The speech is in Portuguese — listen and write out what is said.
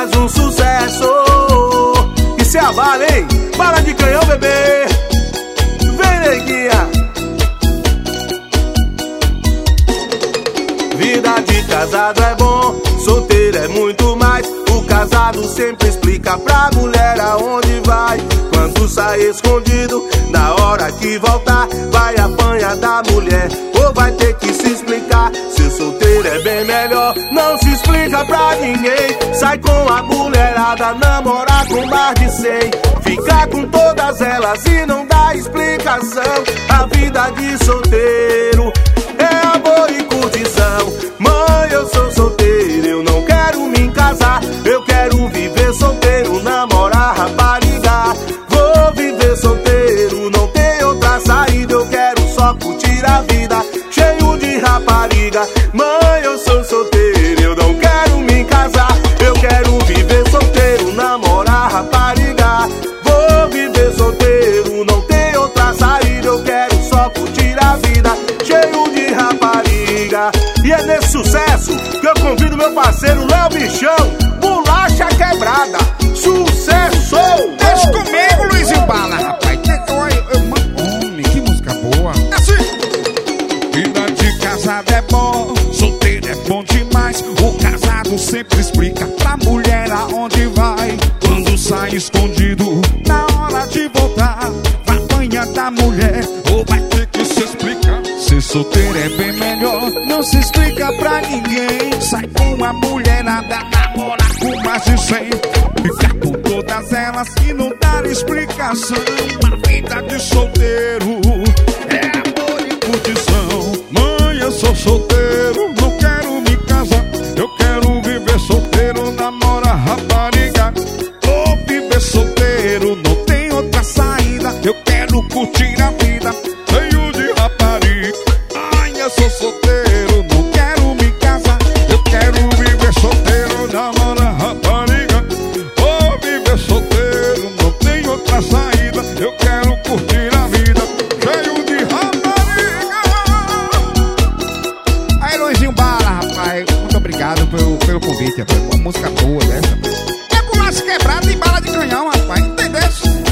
faz um sucesso. Isso é a bala, hein? Bala de canhão, bebê. Vem, neguinha. Vida de casado é bom, solteiro é muito mais. O casado sempre explica pra mulher aonde vai. Quando sai escondido, na hora que voltar, vai apanhar da mulher ou vai ter que se explicar. Ser solteiro é bem melhor, não se explica pra ninguém. Sai com a mulherada, namorar com mais de 100. Ficar com todas elas e não dá explicação. A vida de solteiro é amor e curtição. Mãe, eu sou solteiro, eu não quero me casar. Eu quero viver solteiro, namorar rapariga. Vou viver solteiro, não tem outra saída. Eu quero só curtir a vida, cheio de rapariga. Mãe, eu sou solteiro, eu não quero me casar. Eu quero viver solteiro, namorar rapariga. Vou viver solteiro, não tem outra saída. Eu quero só curtir a vida, cheio de rapariga. E é nesse sucesso que eu convido meu parceiro Léo Bichão, Bolacha Quebrada. Sucesso! Deixa comigo, Luiz Bala, rapaz. Homem, que música boa. Assim. Vida de casado é bom, solteiro é bom demais. O casado sempre explica pra mulher aonde vai. Quando sai escondido, na hora de voltar, vai apanhar da mulher ou vai ter que se explicar. Ser solteiro é bem melhor, não se explica pra ninguém. Sai com a mulherada, namorar com mais de 100. Ficar com todas elas e não dar explicação. A vida de solteiro é amor e curtição. Mãe, eu sou solteiro, não quero me casar. Eu quero viver solteiro, namorar rapariga. Vou viver solteiro, não tem outra saída. Eu quero curtir a vida, cheio de rapariga. Ai, eu sou solteiro, não quero me casar. Eu quero viver solteiro, namorar rapariga. Vou viver solteiro, não tem outra saída. Eu quero curtir a vida, cheio de rapariga. Aí, Luizinho Bala, rapaz, muito obrigado pelo convite, rapaz. Uma música boa dessa. É Bolacha Quebrada e Bala de Canhão, rapaz, entendeu?